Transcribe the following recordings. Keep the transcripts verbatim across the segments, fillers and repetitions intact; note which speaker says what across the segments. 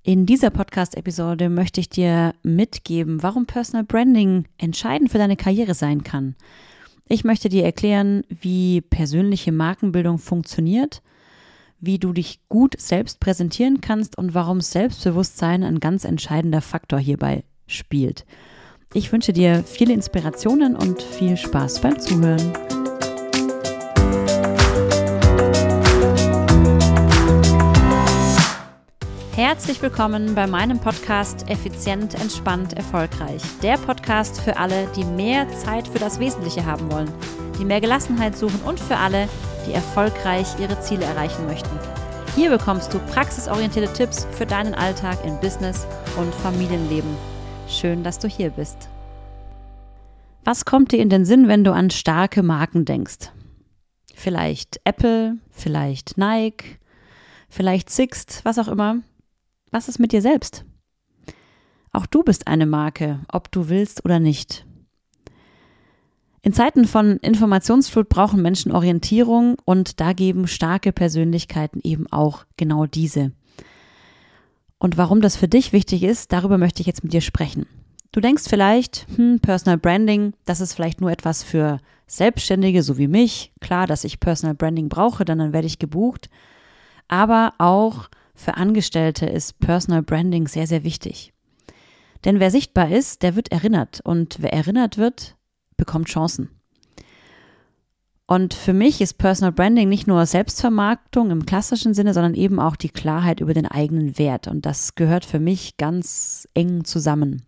Speaker 1: In dieser Podcast-Episode möchte ich dir mitgeben, warum Personal Branding entscheidend für deine Karriere sein kann. Ich möchte dir erklären, wie persönliche Markenbildung funktioniert, wie du dich gut selbst präsentieren kannst und warum Selbstbewusstsein ein ganz entscheidender Faktor hierbei spielt. Ich wünsche dir viele Inspirationen und viel Spaß beim Zuhören. Herzlich willkommen bei meinem Podcast Effizient, Entspannt, Erfolgreich. Der Podcast für alle, die mehr Zeit für das Wesentliche haben wollen, die mehr Gelassenheit suchen und für alle, die erfolgreich ihre Ziele erreichen möchten. Hier bekommst du praxisorientierte Tipps für deinen Alltag in Business und Familienleben. Schön, dass du hier bist. Was kommt dir in den Sinn, wenn du an starke Marken denkst? Vielleicht Apple, vielleicht Nike, vielleicht Sixt, was auch immer. Was ist mit dir selbst? Auch du bist eine Marke, ob du willst oder nicht. In Zeiten von Informationsflut brauchen Menschen Orientierung und da geben starke Persönlichkeiten eben auch genau diese. Und warum das für dich wichtig ist, darüber möchte ich jetzt mit dir sprechen. Du denkst vielleicht, hm, Personal Branding, das ist vielleicht nur etwas für Selbstständige, so wie mich. Klar, dass ich Personal Branding brauche, dann, dann werde ich gebucht. Aber auch für Angestellte ist Personal Branding sehr, sehr wichtig. Denn wer sichtbar ist, der wird erinnert. Und wer erinnert wird, bekommt Chancen. Und für mich ist Personal Branding nicht nur Selbstvermarktung im klassischen Sinne, sondern eben auch die Klarheit über den eigenen Wert. Und das gehört für mich ganz eng zusammen.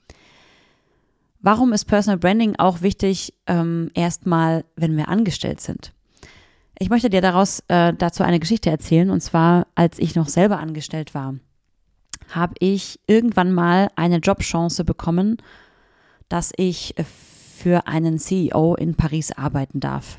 Speaker 1: Warum ist Personal Branding auch wichtig, ähm, erstmal, wenn wir angestellt sind? Ich möchte dir daraus äh, dazu eine Geschichte erzählen, und zwar, als ich noch selber angestellt war, habe ich irgendwann mal eine Jobchance bekommen, dass ich für einen C E O in Paris arbeiten darf.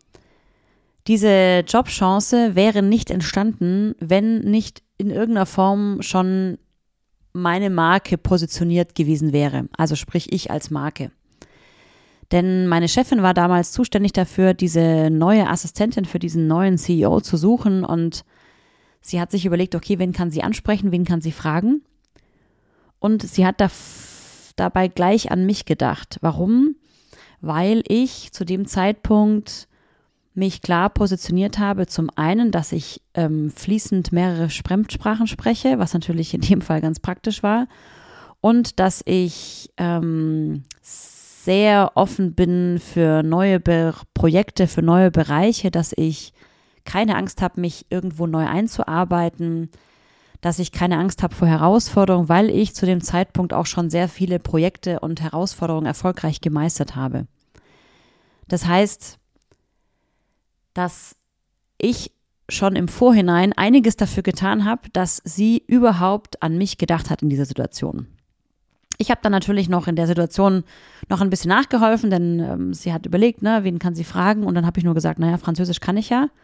Speaker 1: Diese Jobchance wäre nicht entstanden, wenn nicht in irgendeiner Form schon meine Marke positioniert gewesen wäre, also sprich ich als Marke. Denn meine Chefin war damals zuständig dafür, diese neue Assistentin für diesen neuen C E O zu suchen und sie hat sich überlegt, okay, wen kann sie ansprechen, wen kann sie fragen? Und sie hat da, dabei gleich an mich gedacht. Warum? Weil ich zu dem Zeitpunkt mich klar positioniert habe, zum einen, dass ich ähm, fließend mehrere Fremdsprachen spreche, was natürlich in dem Fall ganz praktisch war, und dass ich ähm, sehr offen bin für neue Be- Projekte, für neue Bereiche, dass ich keine Angst habe, mich irgendwo neu einzuarbeiten, dass ich keine Angst habe vor Herausforderungen, weil ich zu dem Zeitpunkt auch schon sehr viele Projekte und Herausforderungen erfolgreich gemeistert habe. Das heißt, dass ich schon im Vorhinein einiges dafür getan habe, dass sie überhaupt an mich gedacht hat in dieser Situation. Ich habe dann natürlich noch in der Situation noch ein bisschen nachgeholfen, denn ähm, sie hat überlegt, ne, wen kann sie fragen, und dann habe ich nur gesagt, naja, Französisch kann ich ja.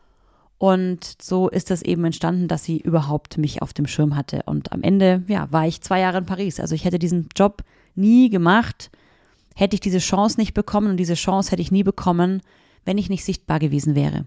Speaker 1: Und so ist es eben entstanden, dass sie überhaupt mich auf dem Schirm hatte. Und am Ende, ja, war ich zwei Jahre in Paris. Also ich hätte diesen Job nie gemacht, hätte ich diese Chance nicht bekommen, und diese Chance hätte ich nie bekommen, wenn ich nicht sichtbar gewesen wäre.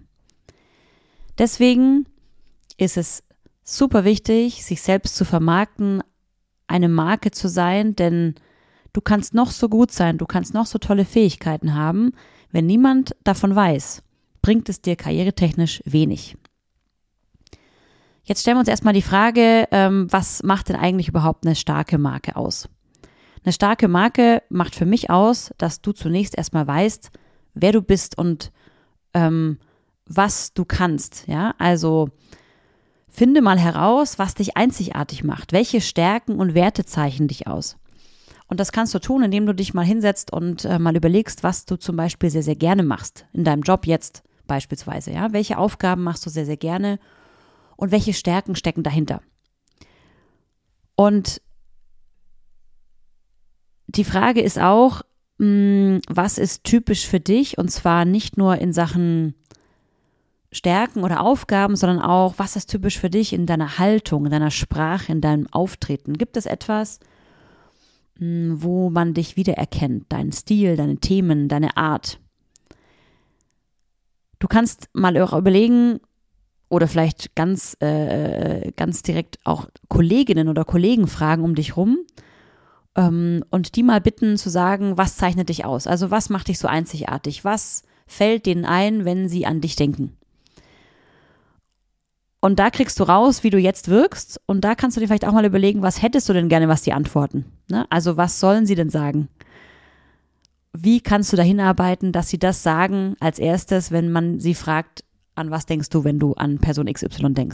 Speaker 1: Deswegen ist es super wichtig, sich selbst zu vermarkten, eine Marke zu sein, denn du kannst noch so gut sein, du kannst noch so tolle Fähigkeiten haben, wenn niemand davon weiß, bringt es dir karrieretechnisch wenig. Jetzt stellen wir uns erstmal die Frage, ähm, was macht denn eigentlich überhaupt eine starke Marke aus? Eine starke Marke macht für mich aus, dass du zunächst erstmal weißt, wer du bist und ähm, was du kannst. Ja, also finde mal heraus, was dich einzigartig macht. Welche Stärken und Werte zeichnen dich aus? Und das kannst du tun, indem du dich mal hinsetzt und äh, mal überlegst, was du zum Beispiel sehr, sehr gerne machst. In deinem Job jetzt beispielsweise. Ja? Welche Aufgaben machst du sehr, sehr gerne und welche Stärken stecken dahinter? Und die Frage ist auch, mh, was ist typisch für dich? Und zwar nicht nur in Sachen Stärken oder Aufgaben, sondern auch, was ist typisch für dich in deiner Haltung, in deiner Sprache, in deinem Auftreten? Gibt es etwas, wo man dich wiedererkennt, deinen Stil, deine Themen, deine Art? Du kannst mal auch überlegen oder vielleicht ganz, äh, ganz direkt auch Kolleginnen oder Kollegen fragen um dich rum ähm, und die mal bitten zu sagen, was zeichnet dich aus? Also was macht dich so einzigartig? Was fällt denen ein, wenn sie an dich denken? Und da kriegst du raus, wie du jetzt wirkst und da kannst du dir vielleicht auch mal überlegen, was hättest du denn gerne, was die antworten? Ne? Also was sollen sie denn sagen? Wie kannst du dahin arbeiten, dass sie das sagen als erstes, wenn man sie fragt, an was denkst du, wenn du an Person X Y denkst?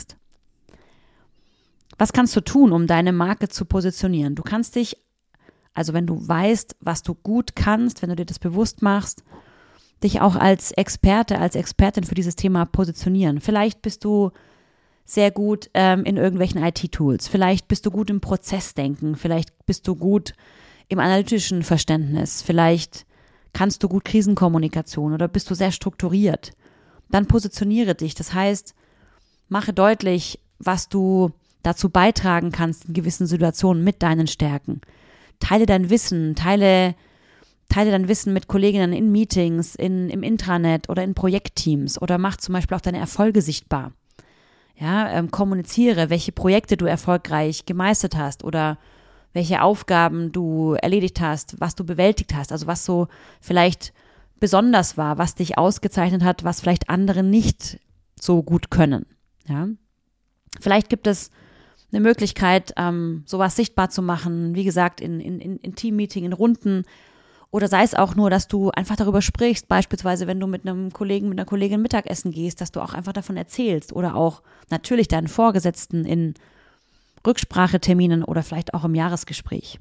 Speaker 1: Was kannst du tun, um deine Marke zu positionieren? Du kannst dich, also wenn du weißt, was du gut kannst, wenn du dir das bewusst machst, dich auch als Experte, als Expertin für dieses Thema positionieren. Vielleicht bist du sehr gut ähm, in irgendwelchen I T-Tools. Vielleicht bist du gut im Prozessdenken. Vielleicht bist du gut im analytischen Verständnis. Vielleicht kannst du gut Krisenkommunikation oder bist du sehr strukturiert. Dann positioniere dich. Das heißt, mache deutlich, was du dazu beitragen kannst in gewissen Situationen mit deinen Stärken. Teile dein Wissen, teile, teile dein Wissen mit Kolleginnen in Meetings, in, im Intranet oder in Projektteams oder mach zum Beispiel auch deine Erfolge sichtbar. Ja, ähm, kommuniziere, welche Projekte du erfolgreich gemeistert hast oder welche Aufgaben du erledigt hast, was du bewältigt hast, also was so vielleicht besonders war, was dich ausgezeichnet hat, was vielleicht andere nicht so gut können. Ja, vielleicht gibt es eine Möglichkeit, ähm, sowas sichtbar zu machen, wie gesagt, in, in, in Teammeeting, in Runden. Oder sei es auch nur, dass du einfach darüber sprichst, beispielsweise wenn du mit einem Kollegen, mit einer Kollegin Mittagessen gehst, dass du auch einfach davon erzählst oder auch natürlich deinen Vorgesetzten in Rückspracheterminen oder vielleicht auch im Jahresgespräch.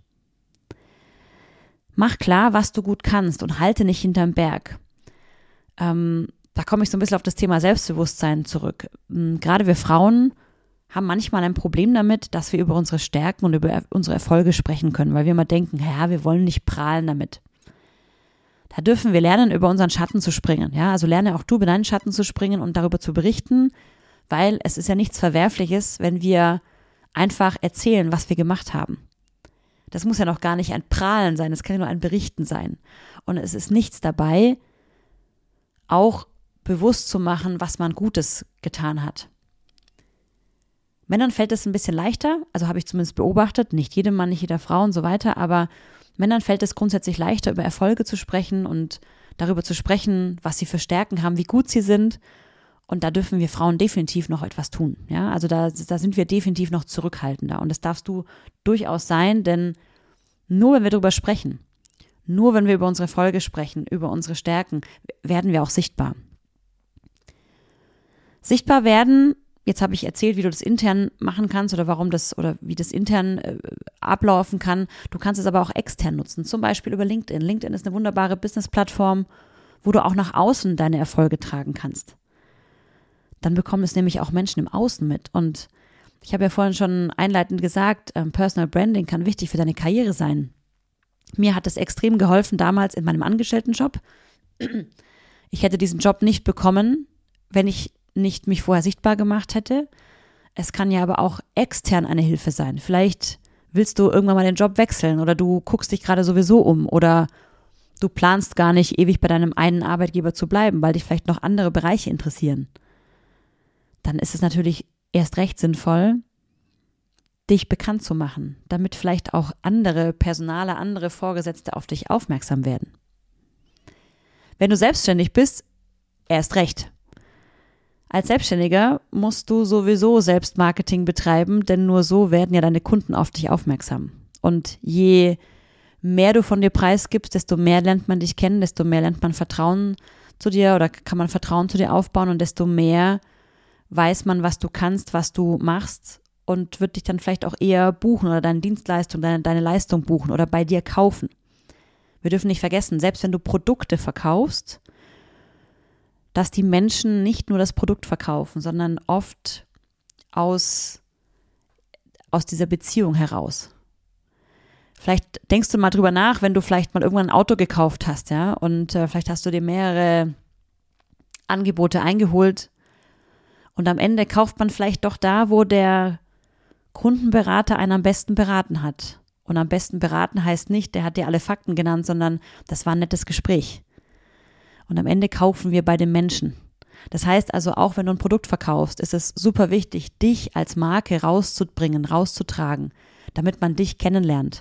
Speaker 1: Mach klar, was du gut kannst und halte nicht hinterm Berg. Ähm, da komme ich so ein bisschen auf das Thema Selbstbewusstsein zurück. Ähm, gerade wir Frauen haben manchmal ein Problem damit, dass wir über unsere Stärken und über unsere Erfolge sprechen können, weil wir immer denken, ja, wir wollen nicht prahlen damit. Da dürfen wir lernen, über unseren Schatten zu springen. Ja, also lerne auch du, über deinen Schatten zu springen und darüber zu berichten, weil es ist ja nichts Verwerfliches, wenn wir einfach erzählen, was wir gemacht haben. Das muss ja noch gar nicht ein Prahlen sein, das kann ja nur ein Berichten sein. Und es ist nichts dabei, auch bewusst zu machen, was man Gutes getan hat. Männern fällt es ein bisschen leichter, also habe ich zumindest beobachtet, nicht jedem Mann, nicht jeder Frau und so weiter, aber Männern fällt es grundsätzlich leichter, über Erfolge zu sprechen und darüber zu sprechen, was sie für Stärken haben, wie gut sie sind. Und da dürfen wir Frauen definitiv noch etwas tun. Ja, also da, da sind wir definitiv noch zurückhaltender. Und das darfst du durchaus sein, denn nur wenn wir darüber sprechen, nur wenn wir über unsere Erfolge sprechen, über unsere Stärken, werden wir auch sichtbar. Sichtbar werden, jetzt habe ich erzählt, wie du das intern machen kannst oder warum das oder wie das intern äh, ablaufen kann. Du kannst es aber auch extern nutzen, zum Beispiel über LinkedIn. LinkedIn ist eine wunderbare Business-Plattform, wo du auch nach außen deine Erfolge tragen kannst. Dann bekommen es nämlich auch Menschen im Außen mit. Und ich habe ja vorhin schon einleitend gesagt, ähm, Personal Branding kann wichtig für deine Karriere sein. Mir hat es extrem geholfen damals in meinem Angestelltenjob. Ich hätte diesen Job nicht bekommen, wenn ich nicht mich vorher sichtbar gemacht hätte. Es kann ja aber auch extern eine Hilfe sein. Vielleicht willst du irgendwann mal den Job wechseln oder du guckst dich gerade sowieso um oder du planst gar nicht ewig bei deinem einen Arbeitgeber zu bleiben, weil dich vielleicht noch andere Bereiche interessieren. Dann ist es natürlich erst recht sinnvoll, dich bekannt zu machen, damit vielleicht auch andere Personale, andere Vorgesetzte auf dich aufmerksam werden. Wenn du selbstständig bist, erst recht. Als Selbstständiger musst du sowieso Selbstmarketing betreiben, denn nur so werden ja deine Kunden auf dich aufmerksam. Und je mehr du von dir preisgibst, desto mehr lernt man dich kennen, desto mehr lernt man Vertrauen zu dir oder kann man Vertrauen zu dir aufbauen und desto mehr weiß man, was du kannst, was du machst und wird dich dann vielleicht auch eher buchen oder deine Dienstleistung, deine, deine Leistung buchen oder bei dir kaufen. Wir dürfen nicht vergessen, selbst wenn du Produkte verkaufst, dass die Menschen nicht nur das Produkt verkaufen, sondern oft aus, aus dieser Beziehung heraus. Vielleicht denkst du mal drüber nach, wenn du vielleicht mal irgendwann ein Auto gekauft hast, ja, und äh, vielleicht hast du dir mehrere Angebote eingeholt und am Ende kauft man vielleicht doch da, wo der Kundenberater einen am besten beraten hat. Und am besten beraten heißt nicht, der hat dir alle Fakten genannt, sondern das war ein nettes Gespräch. Und am Ende kaufen wir bei dem Menschen. Das heißt also, auch wenn du ein Produkt verkaufst, ist es super wichtig, dich als Marke rauszubringen, rauszutragen, damit man dich kennenlernt.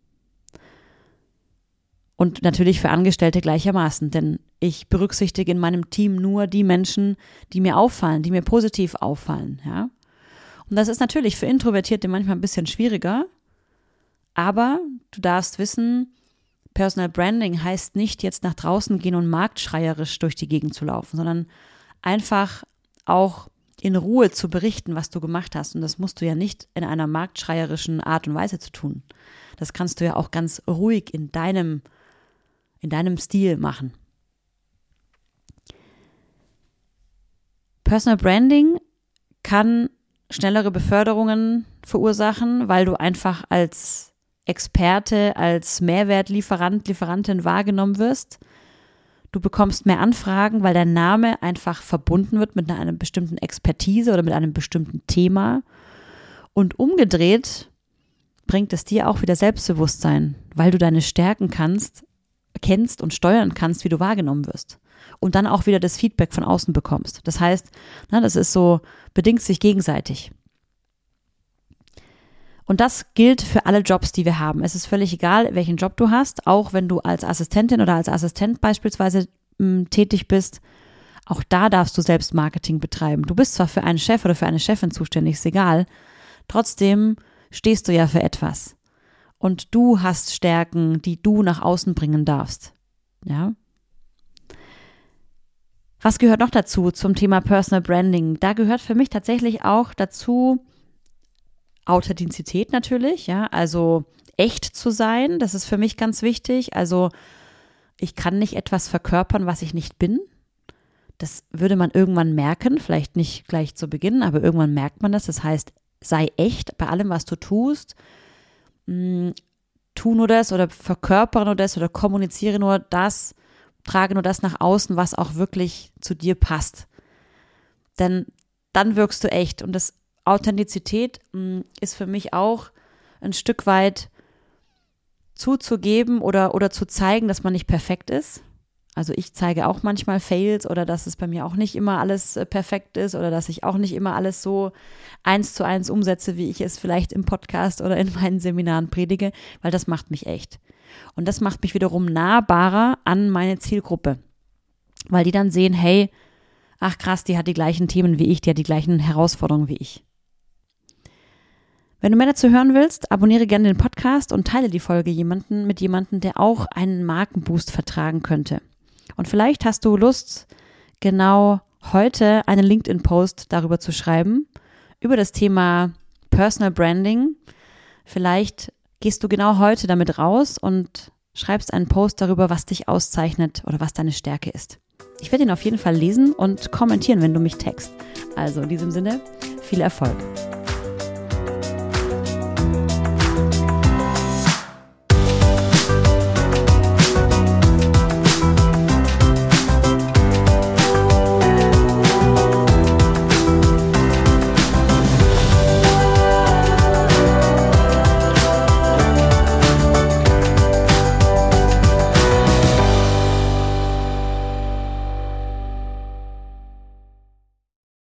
Speaker 1: Und natürlich für Angestellte gleichermaßen, denn ich berücksichtige in meinem Team nur die Menschen, die mir auffallen, die mir positiv auffallen, ja. Und das ist natürlich für Introvertierte manchmal ein bisschen schwieriger, aber du darfst wissen, Personal Branding heißt nicht jetzt nach draußen gehen und marktschreierisch durch die Gegend zu laufen, sondern einfach auch in Ruhe zu berichten, was du gemacht hast. Und das musst du ja nicht in einer marktschreierischen Art und Weise zu tun. Das kannst du ja auch ganz ruhig in deinem in deinem Stil machen. Personal Branding kann schnellere Beförderungen verursachen, weil du einfach als Experte, als Mehrwertlieferant, Lieferantin wahrgenommen wirst. Du bekommst mehr Anfragen, weil dein Name einfach verbunden wird mit einer bestimmten Expertise oder mit einem bestimmten Thema. Und umgedreht bringt es dir auch wieder Selbstbewusstsein, weil du deine Stärken kannst, kennst und steuern kannst, wie du wahrgenommen wirst. Und dann auch wieder das Feedback von außen bekommst. Das heißt, na, das ist so, bedingt sich gegenseitig. Und das gilt für alle Jobs, die wir haben. Es ist völlig egal, welchen Job du hast, auch wenn du als Assistentin oder als Assistent beispielsweise m, tätig bist. Auch da darfst du selbst Marketing betreiben. Du bist zwar für einen Chef oder für eine Chefin zuständig, ist egal. Trotzdem stehst du ja für etwas. Und du hast Stärken, die du nach außen bringen darfst. Ja. Was gehört noch dazu zum Thema Personal Branding? Da gehört für mich tatsächlich auch dazu Authentizität natürlich, ja, also echt zu sein, das ist für mich ganz wichtig. Also ich kann nicht etwas verkörpern, was ich nicht bin. Das würde man irgendwann merken, vielleicht nicht gleich zu Beginn, aber irgendwann merkt man das. Das heißt, sei echt bei allem, was du tust. Tu nur das oder verkörpere nur das oder kommuniziere nur das, trage nur das nach außen, was auch wirklich zu dir passt. Denn dann wirkst du echt. Und das Authentizität mh, ist für mich auch ein Stück weit zuzugeben oder, oder zu zeigen, dass man nicht perfekt ist. Also ich zeige auch manchmal Fails oder dass es bei mir auch nicht immer alles äh, perfekt ist oder dass ich auch nicht immer alles so eins zu eins umsetze, wie ich es vielleicht im Podcast oder in meinen Seminaren predige, weil das macht mich echt. Und das macht mich wiederum nahbarer an meine Zielgruppe, weil die dann sehen, hey, ach krass, die hat die gleichen Themen wie ich, die hat die gleichen Herausforderungen wie ich. Wenn du mehr dazu hören willst, abonniere gerne den Podcast und teile die Folge jemanden mit jemandem, der auch einen Markenboost vertragen könnte. Und vielleicht hast du Lust, genau heute einen LinkedIn-Post darüber zu schreiben, über das Thema Personal Branding. Vielleicht gehst du genau heute damit raus und schreibst einen Post darüber, was dich auszeichnet oder was deine Stärke ist. Ich werde ihn auf jeden Fall lesen und kommentieren, wenn du mich tagst. Also in diesem Sinne, viel Erfolg.